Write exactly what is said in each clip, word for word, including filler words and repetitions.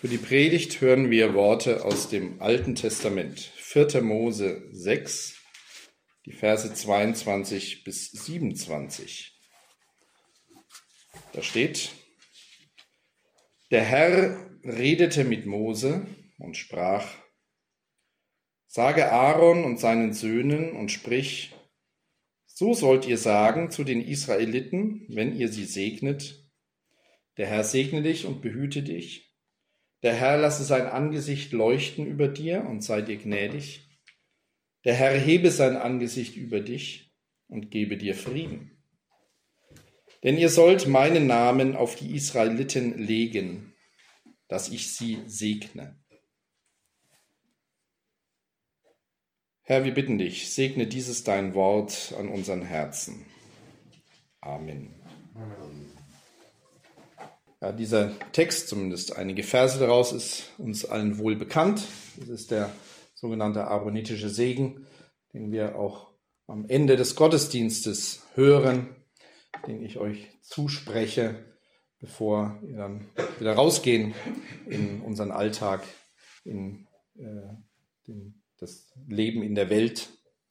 Für die Predigt hören wir Worte aus dem Alten Testament, vierter Mose sechs, die Verse zweiundzwanzig bis siebenundzwanzig. Da steht: Der Herr redete mit Mose und sprach: Sage Aaron und seinen Söhnen und sprich: So sollt ihr sagen zu den Israeliten, wenn ihr sie segnet: Der Herr segne dich und behüte dich. Der Herr lasse sein Angesicht leuchten über dir und sei dir gnädig. Der Herr hebe sein Angesicht über dich und gebe dir Frieden. Denn ihr sollt meinen Namen auf die Israeliten legen, dass ich sie segne. Herr, wir bitten dich, segne dieses dein Wort an unseren Herzen. Amen. Amen. Ja, dieser Text, zumindest einige Verse daraus, ist uns allen wohl bekannt. Das ist der sogenannte aaronitische Segen, den wir auch am Ende des Gottesdienstes hören, den ich euch zuspreche, bevor wir dann wieder rausgehen in unseren Alltag, in äh, den, das Leben in der Welt.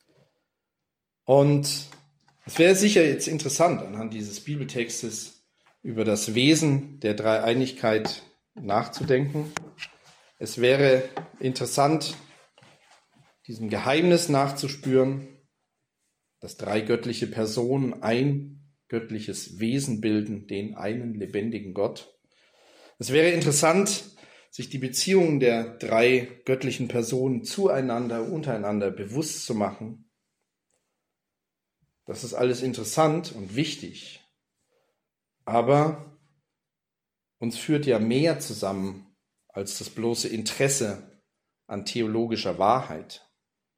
Und es wäre sicher jetzt interessant, anhand dieses Bibeltextes über das Wesen der Dreieinigkeit nachzudenken. Es wäre interessant, diesem Geheimnis nachzuspüren, dass drei göttliche Personen ein göttliches Wesen bilden, den einen lebendigen Gott. Es wäre interessant, sich die Beziehungen der drei göttlichen Personen zueinander, untereinander bewusst zu machen. Das ist alles interessant und wichtig. Aber uns führt ja mehr zusammen als das bloße Interesse an theologischer Wahrheit.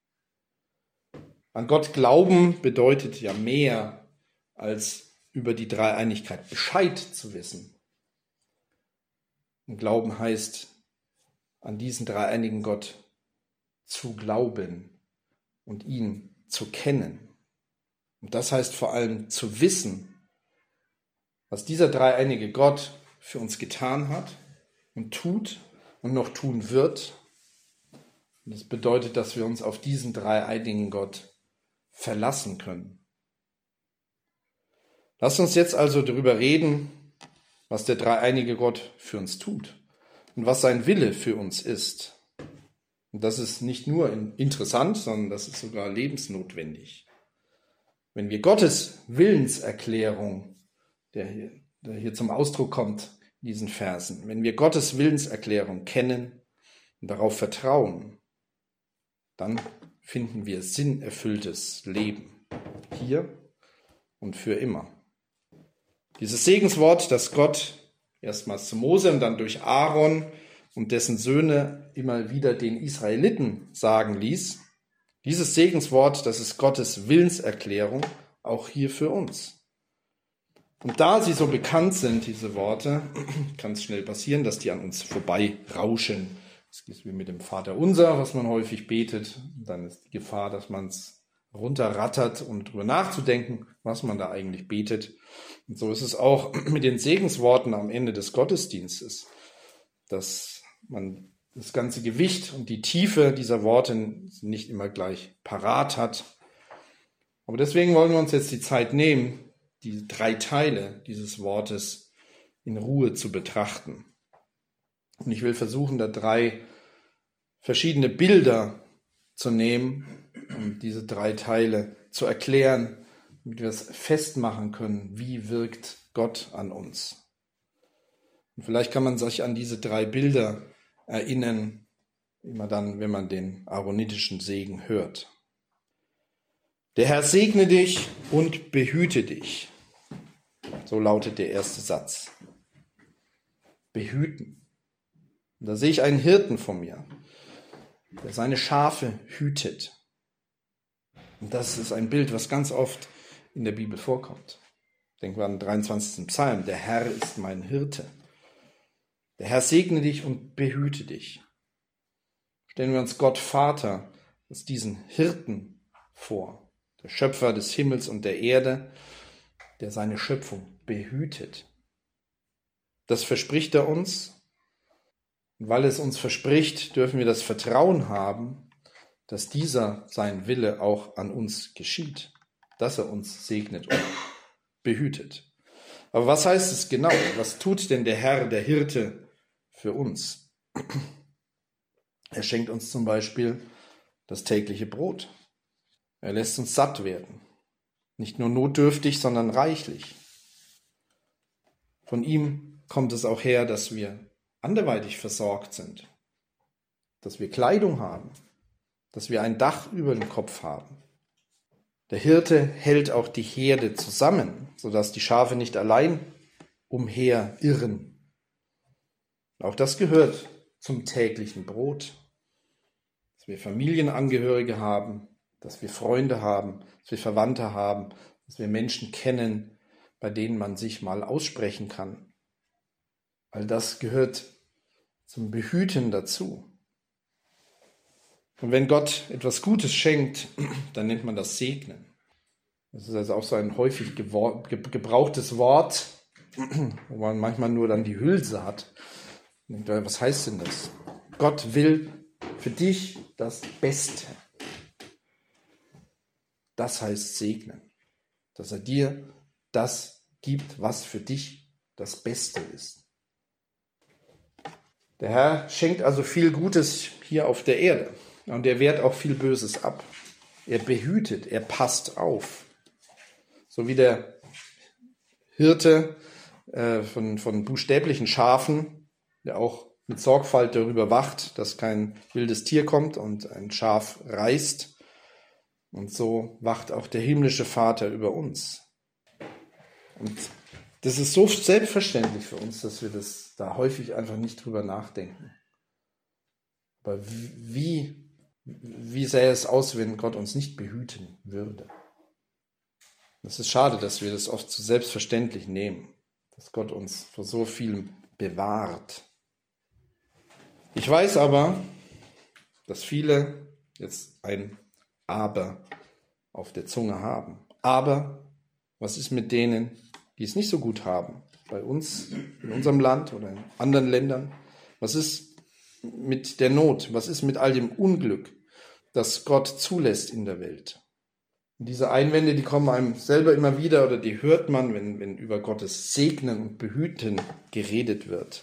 An Gott glauben bedeutet ja mehr, als über die Dreieinigkeit Bescheid zu wissen. Und Glauben heißt, an diesen dreieinigen Gott zu glauben und ihn zu kennen. Und das heißt vor allem zu wissen, was dieser dreieinige Gott für uns getan hat und tut und noch tun wird. Und das bedeutet, dass wir uns auf diesen dreieinigen Gott verlassen können. Lasst uns jetzt also darüber reden, was der dreieinige Gott für uns tut und was sein Wille für uns ist. Und das ist nicht nur interessant, sondern das ist sogar lebensnotwendig. Wenn wir Gottes Willenserklärung, der hier, der hier zum Ausdruck kommt in diesen Versen, wenn wir Gottes Willenserklärung kennen und darauf vertrauen, dann finden wir sinnerfülltes Leben, hier und für immer. Dieses Segenswort, das Gott erstmals zu Mose und dann durch Aaron und dessen Söhne immer wieder den Israeliten sagen ließ, dieses Segenswort, das ist Gottes Willenserklärung, auch hier für uns. Und da sie so bekannt sind, diese Worte, kann es schnell passieren, dass die an uns vorbei rauschen. Das ist wie mit dem Vaterunser, was man häufig betet. Und dann ist die Gefahr, dass man es runterrattert, um darüber nachzudenken, was man da eigentlich betet. Und so ist es auch mit den Segensworten am Ende des Gottesdienstes, dass man das ganze Gewicht und die Tiefe dieser Worte nicht immer gleich parat hat. Aber deswegen wollen wir uns jetzt die Zeit nehmen, diese drei Teile dieses Wortes in Ruhe zu betrachten. Und ich will versuchen, da drei verschiedene Bilder zu nehmen, um diese drei Teile zu erklären, damit wir es festmachen können, wie wirkt Gott an uns. Und vielleicht kann man sich an diese drei Bilder erinnern, immer dann, wenn man den aaronitischen Segen hört. Der Herr segne dich und behüte dich. So lautet der erste Satz. Behüten. Und da sehe ich einen Hirten vor mir, der seine Schafe hütet. Und das ist ein Bild, was ganz oft in der Bibel vorkommt. Denken wir an den dreiundzwanzigsten Psalm. Der Herr ist mein Hirte. Der Herr segne dich und behüte dich. Stellen wir uns Gott Vater als diesen Hirten vor. Der Schöpfer des Himmels und der Erde, der seine Schöpfung behütet. Das verspricht er uns Und weil es uns verspricht, dürfen wir das Vertrauen haben, dass dieser sein Wille auch an uns geschieht, dass er uns segnet und behütet. Aber was heißt es genau? Was tut denn der Herr, der Hirte, für uns? Er schenkt uns zum Beispiel das tägliche Brot. Er lässt uns satt werden. Nicht nur notdürftig, sondern reichlich. Von ihm kommt es auch her, dass wir anderweitig versorgt sind, dass wir Kleidung haben, dass wir ein Dach über dem Kopf haben. Der Hirte hält auch die Herde zusammen, sodass die Schafe nicht allein umherirren. Auch das gehört zum täglichen Brot, dass wir Familienangehörige haben, dass wir Freunde haben, dass wir Verwandte haben, dass wir Menschen kennen, bei denen man sich mal aussprechen kann. All das gehört zum Behüten dazu. Und wenn Gott etwas Gutes schenkt, dann nennt man das Segnen. Das ist also auch so ein häufig gebrauchtes Wort, wo man manchmal nur dann die Hülse hat. Und denkt, was heißt denn das? Gott will für dich das Beste. Das heißt segnen. Dass er dir das gibt, was für dich das Beste ist. Der Herr schenkt also viel Gutes hier auf der Erde. Und er wehrt auch viel Böses ab. Er behütet, er passt auf. So wie der Hirte äh, von, von buchstäblichen Schafen, der auch mit Sorgfalt darüber wacht, dass kein wildes Tier kommt und ein Schaf reißt. Und so wacht auch der himmlische Vater über uns. Und das ist so selbstverständlich für uns, dass wir das da häufig einfach nicht drüber nachdenken. Aber wie Wie sähe es aus, wenn Gott uns nicht behüten würde? Es ist schade, dass wir das oft zu selbstverständlich nehmen, dass Gott uns vor so vielem bewahrt. Ich weiß aber, dass viele jetzt ein Aber auf der Zunge haben. Aber was ist mit denen, die es nicht so gut haben? Bei uns, in unserem Land oder in anderen Ländern? Was ist mit der Not? Was ist mit all dem Unglück, das Gott zulässt in der Welt? Und diese Einwände, die kommen einem selber immer wieder oder die hört man, wenn, wenn über Gottes Segnen und Behüten geredet wird.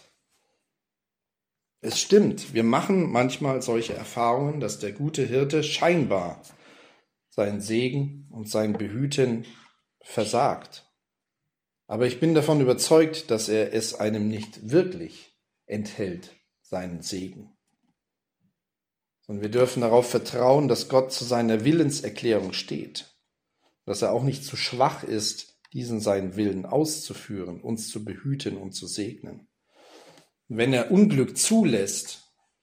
Es stimmt, wir machen manchmal solche Erfahrungen, dass der gute Hirte scheinbar seinen Segen und sein Behüten versagt. Aber ich bin davon überzeugt, dass er es einem nicht wirklich enthält, seinen Segen. Und wir dürfen darauf vertrauen, dass Gott zu seiner Willenserklärung steht, dass er auch nicht zu schwach ist, diesen seinen Willen auszuführen, uns zu behüten und zu segnen. Und wenn er Unglück zulässt,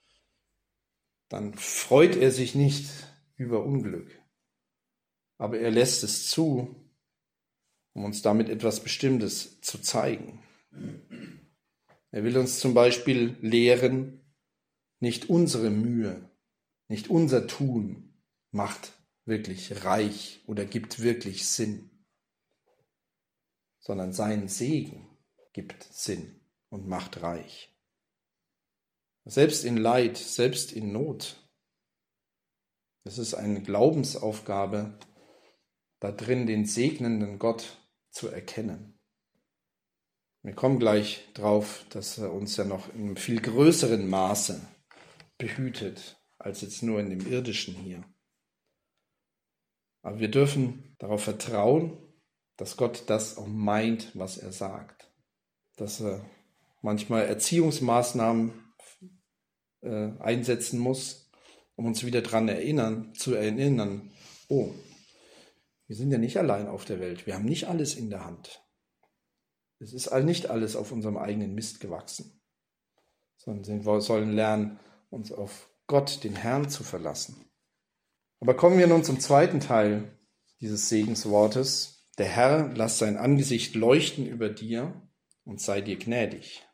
dann freut er sich nicht über Unglück, aber er lässt es zu, um uns damit etwas Bestimmtes zu zeigen. Er will uns zum Beispiel lehren, nicht unsere Mühe, nicht unser Tun macht wirklich reich oder gibt wirklich Sinn, sondern sein Segen gibt Sinn und macht reich. Selbst in Leid, selbst in Not. Es ist eine Glaubensaufgabe, da drin den segnenden Gott zu erkennen. Wir kommen gleich drauf, dass er uns ja noch in einem viel größeren Maße behütet, als jetzt nur in dem Irdischen hier. Aber wir dürfen darauf vertrauen, dass Gott das auch meint, was er sagt. Dass er manchmal Erziehungsmaßnahmen äh, einsetzen muss, um uns wieder daran erinnern, zu erinnern, oh, wir sind ja nicht allein auf der Welt, wir haben nicht alles in der Hand. Es ist nicht alles auf unserem eigenen Mist gewachsen, sondern wir sollen lernen, uns auf Gott, den Herrn, zu verlassen. Aber kommen wir nun zum zweiten Teil dieses Segenswortes. Der Herr lass sein Angesicht leuchten über dir und sei dir gnädig.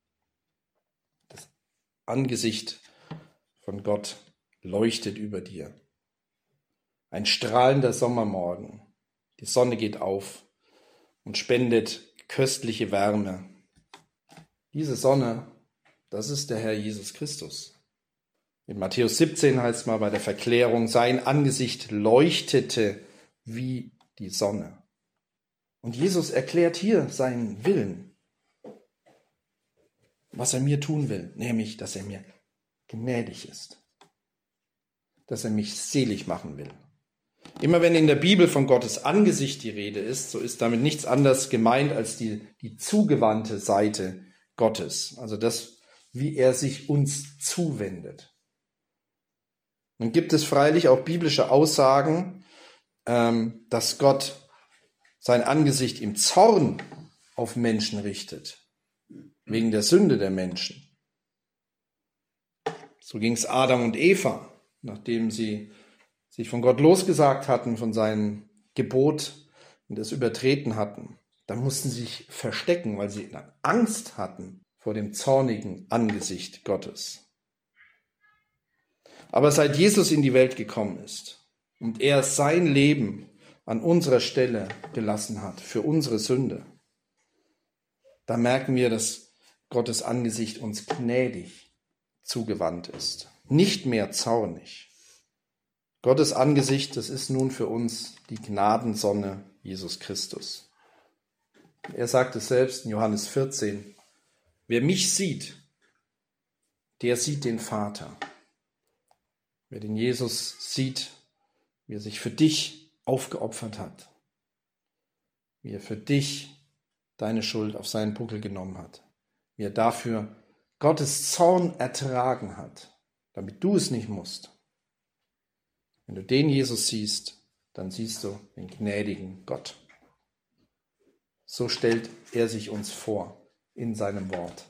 Das Angesicht von Gott leuchtet über dir. Ein strahlender Sommermorgen. Die Sonne geht auf und spendet köstliche Wärme. Diese Sonne, Das ist der Herr Jesus Christus. In Matthäus siebzehn heißt es mal bei der Verklärung, sein Angesicht leuchtete wie die Sonne. Und Jesus erklärt hier seinen Willen, was er mir tun will, nämlich, dass er mir gnädig ist, dass er mich selig machen will. Immer wenn in der Bibel von Gottes Angesicht die Rede ist, so ist damit nichts anderes gemeint als die, die zugewandte Seite Gottes, also das, wie er sich uns zuwendet. Nun gibt es freilich auch biblische Aussagen, ähm, dass Gott sein Angesicht im Zorn auf Menschen richtet, wegen der Sünde der Menschen. So ging es Adam und Eva, nachdem sie sich von Gott losgesagt hatten, von seinem Gebot und es übertreten hatten. Da mussten sie sich verstecken, weil sie Angst hatten vor dem zornigen Angesicht Gottes. Aber seit Jesus in die Welt gekommen ist und er sein Leben an unserer Stelle gelassen hat für unsere Sünde, da merken wir, dass Gottes Angesicht uns gnädig zugewandt ist, nicht mehr zornig. Gottes Angesicht, das ist nun für uns die Gnadensonne Jesus Christus. Er sagt es selbst in Johannes vierzehn, wer mich sieht, der sieht den Vater. Wer den Jesus sieht, wie er sich für dich aufgeopfert hat, wie er für dich deine Schuld auf seinen Buckel genommen hat, wie er dafür Gottes Zorn ertragen hat, damit du es nicht musst. Wenn du den Jesus siehst, dann siehst du den gnädigen Gott. So stellt er sich uns vor in seinem Wort.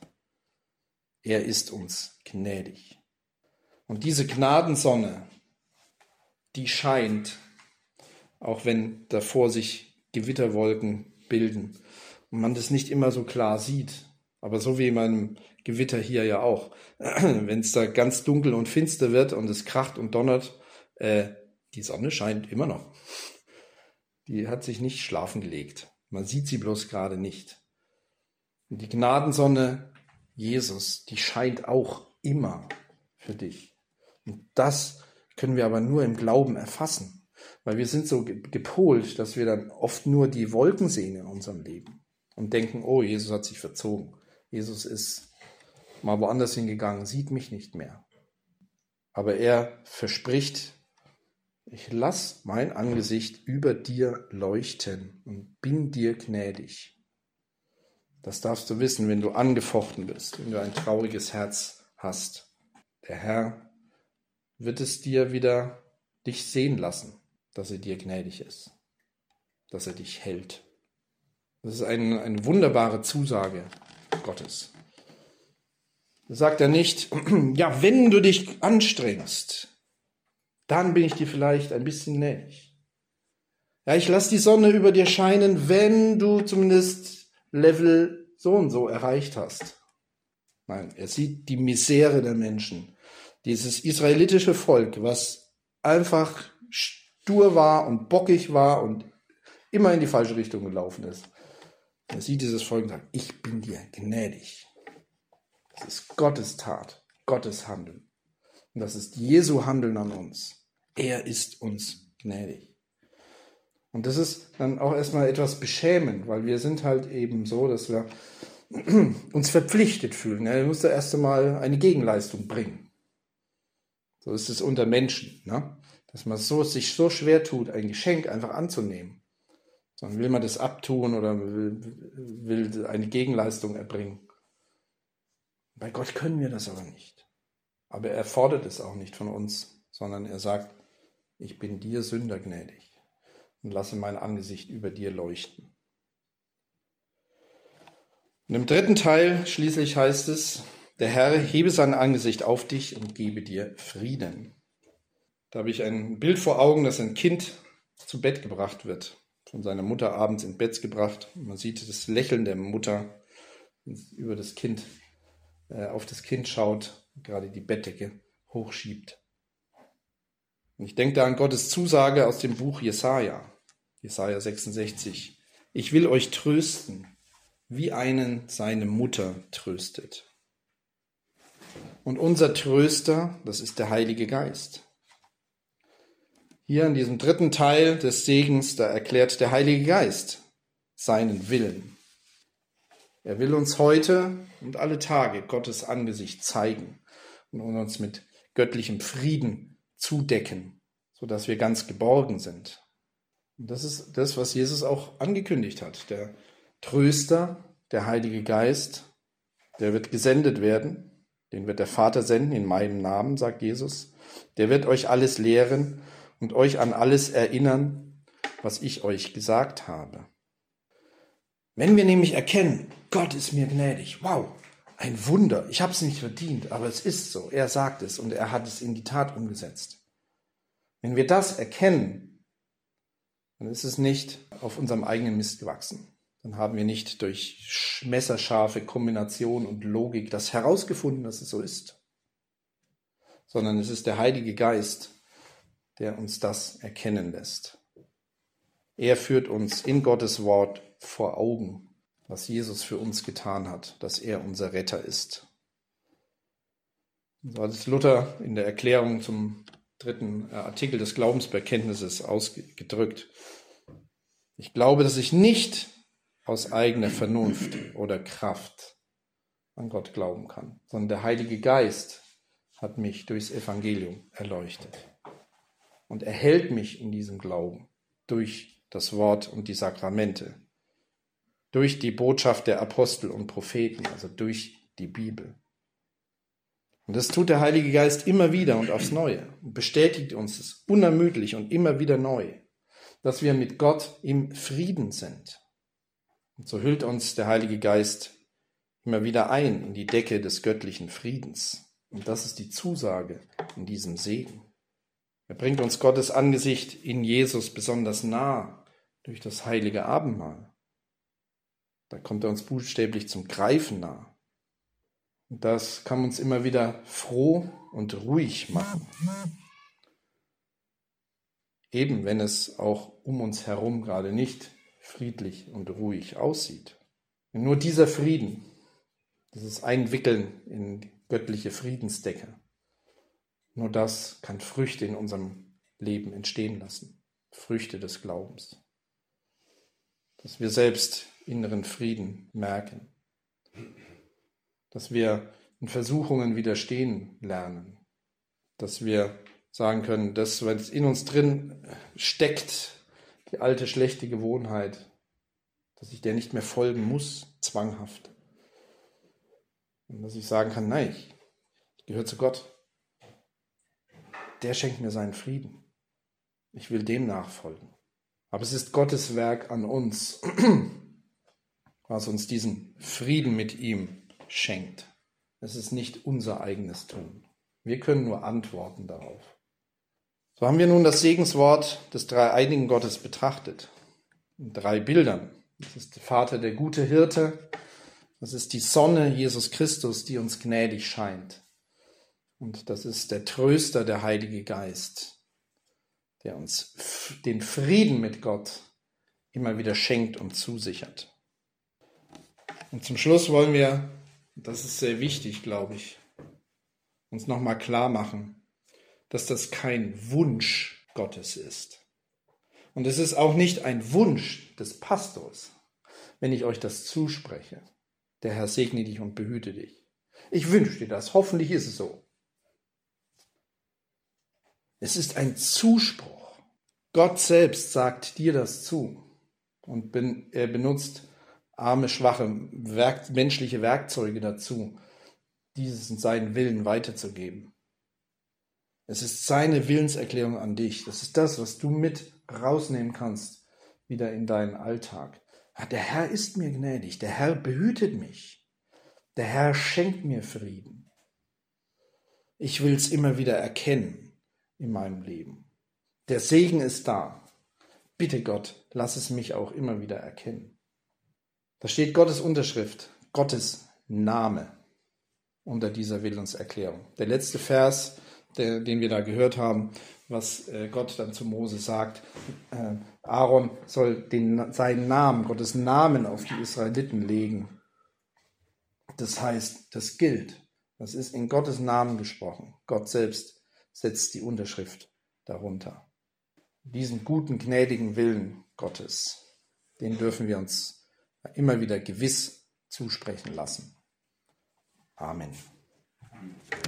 Er ist uns gnädig. Und diese Gnadensonne, die scheint, auch wenn davor sich Gewitterwolken bilden und man das nicht immer so klar sieht, aber so wie in meinem Gewitter hier ja auch, wenn es da ganz dunkel und finster wird und es kracht und donnert, äh, die Sonne scheint immer noch. Die hat sich nicht schlafen gelegt. Man sieht sie bloß gerade nicht. Und die Gnadensonne Jesus, die scheint auch immer für dich. Und das können wir aber nur im Glauben erfassen, weil wir sind so gepolt, dass wir dann oft nur die Wolken sehen in unserem Leben und denken, oh, Jesus hat sich verzogen. Jesus ist mal woanders hingegangen, sieht mich nicht mehr. Aber er verspricht, ich lass mein Angesicht über dir leuchten und bin dir gnädig. Das darfst du wissen, wenn du angefochten bist, wenn du ein trauriges Herz hast. Der Herr wird es dir wieder dich sehen lassen, dass er dir gnädig ist, dass er dich hält. Das ist eine, eine wunderbare Zusage Gottes. Da sagt er nicht, ja, wenn du dich anstrengst, dann bin ich dir vielleicht ein bisschen gnädig. Ja, ich lasse die Sonne über dir scheinen, wenn du zumindest Level so und so erreicht hast. Nein, er sieht die Misere der Menschen. Dieses israelitische Volk, was einfach stur war und bockig war und immer in die falsche Richtung gelaufen ist. Er sieht dieses Volk und sagt, ich bin dir gnädig. Das ist Gottes Tat, Gottes Handeln. Und das ist Jesu Handeln an uns. Er ist uns gnädig. Und das ist dann auch erstmal etwas beschämend, weil wir sind halt eben so, dass wir uns verpflichtet fühlen. Er muss da erst einmal eine Gegenleistung bringen. So ist es unter Menschen, ne? Dass man so, sich so schwer tut, ein Geschenk einfach anzunehmen. Sondern will man das abtun oder will, will eine Gegenleistung erbringen. Bei Gott können wir das aber nicht. Aber er fordert es auch nicht von uns, sondern er sagt, ich bin dir Sünder gnädig und lasse mein Angesicht über dir leuchten. Und im dritten Teil schließlich heißt es, der Herr hebe sein Angesicht auf dich und gebe dir Frieden. Da habe ich ein Bild vor Augen, dass ein Kind zu Bett gebracht wird, von seiner Mutter abends ins Bett gebracht. Man sieht das Lächeln der Mutter, wenn sie über das Kind, äh, auf das Kind schaut, gerade die Bettdecke hochschiebt. Und ich denke da an Gottes Zusage aus dem Buch Jesaja, Jesaja sechsundsechzig. Ich will euch trösten, wie einen seine Mutter tröstet. Und unser Tröster, das ist der Heilige Geist. Hier in diesem dritten Teil des Segens, da erklärt der Heilige Geist seinen Willen. Er will uns heute und alle Tage Gottes Angesicht zeigen und uns mit göttlichem Frieden zudecken, sodass wir ganz geborgen sind. Und das ist das, was Jesus auch angekündigt hat. Der Tröster, der Heilige Geist, der wird gesendet werden. Den wird der Vater senden in meinem Namen, sagt Jesus. Der wird euch alles lehren und euch an alles erinnern, was ich euch gesagt habe. Wenn wir nämlich erkennen, Gott ist mir gnädig, wow, ein Wunder, ich habe es nicht verdient, aber es ist so, er sagt es und er hat es in die Tat umgesetzt. Wenn wir das erkennen, dann ist es nicht auf unserem eigenen Mist gewachsen. Dann haben wir nicht durch messerscharfe Kombination und Logik das herausgefunden, dass es so ist, sondern es ist der Heilige Geist, der uns das erkennen lässt. Er führt uns in Gottes Wort vor Augen, was Jesus für uns getan hat, dass er unser Retter ist. So hat es Luther in der Erklärung zum dritten Artikel des Glaubensbekenntnisses ausgedrückt. Ich glaube, dass ich nicht aus eigener Vernunft oder Kraft an Gott glauben kann, sondern der Heilige Geist hat mich durchs Evangelium erleuchtet und erhält mich in diesem Glauben durch das Wort und die Sakramente, durch die Botschaft der Apostel und Propheten, also durch die Bibel. Und das tut der Heilige Geist immer wieder und aufs Neue und bestätigt uns es unermüdlich und immer wieder neu, dass wir mit Gott im Frieden sind. Und so hüllt uns der Heilige Geist immer wieder ein in die Decke des göttlichen Friedens. Und das ist die Zusage in diesem Segen. Er bringt uns Gottes Angesicht in Jesus besonders nah durch das heilige Abendmahl. Da kommt er uns buchstäblich zum Greifen nah. Und das kann uns immer wieder froh und ruhig machen. Eben wenn es auch um uns herum gerade nicht friedlich und ruhig aussieht. Und nur dieser Frieden, dieses Einwickeln in göttliche Friedensdecke, nur das kann Früchte in unserem Leben entstehen lassen. Früchte des Glaubens. Dass wir selbst inneren Frieden merken. Dass wir in Versuchungen widerstehen lernen. Dass wir sagen können, dass wenn es in uns drin steckt, die alte schlechte Gewohnheit, dass ich der nicht mehr folgen muss, zwanghaft. Und dass ich sagen kann, nein, ich, ich gehöre zu Gott. Der schenkt mir seinen Frieden. Ich will dem nachfolgen. Aber es ist Gottes Werk an uns, was uns diesen Frieden mit ihm schenkt. Es ist nicht unser eigenes Tun. Wir können nur antworten darauf. So haben wir nun das Segenswort des dreieinigen Gottes betrachtet. In drei Bildern. Das ist der Vater, der gute Hirte. Das ist die Sonne, Jesus Christus, die uns gnädig scheint. Und das ist der Tröster, der Heilige Geist, der uns den Frieden mit Gott immer wieder schenkt und zusichert. Und zum Schluss wollen wir, das ist sehr wichtig, glaube ich, uns nochmal klar machen, dass das kein Wunsch Gottes ist. Und es ist auch nicht ein Wunsch des Pastors, wenn ich euch das zuspreche. Der Herr segne dich und behüte dich. Ich wünsche dir das, hoffentlich ist es so. Es ist ein Zuspruch. Gott selbst sagt dir das zu. Und er benutzt arme, schwache, Werk, menschliche Werkzeuge dazu, dieses und seinen Willen weiterzugeben. Es ist seine Willenserklärung an dich. Das ist das, was du mit rausnehmen kannst, wieder in deinen Alltag. Ja, der Herr ist mir gnädig, der Herr behütet mich, der Herr schenkt mir Frieden. Ich will es immer wieder erkennen in meinem Leben. Der Segen ist da. Bitte Gott, lass es mich auch immer wieder erkennen. Da steht Gottes Unterschrift, Gottes Name unter dieser Willenserklärung. Der letzte Vers, der, den wir da gehört haben, was äh, Gott dann zu Mose sagt, äh, Aaron soll den, seinen Namen, Gottes Namen auf die Israeliten legen. Das heißt, das gilt. Das ist in Gottes Namen gesprochen. Gott selbst setzt die Unterschrift darunter. Diesen guten, gnädigen Willen Gottes, den dürfen wir uns immer wieder gewiss zusprechen lassen. Amen.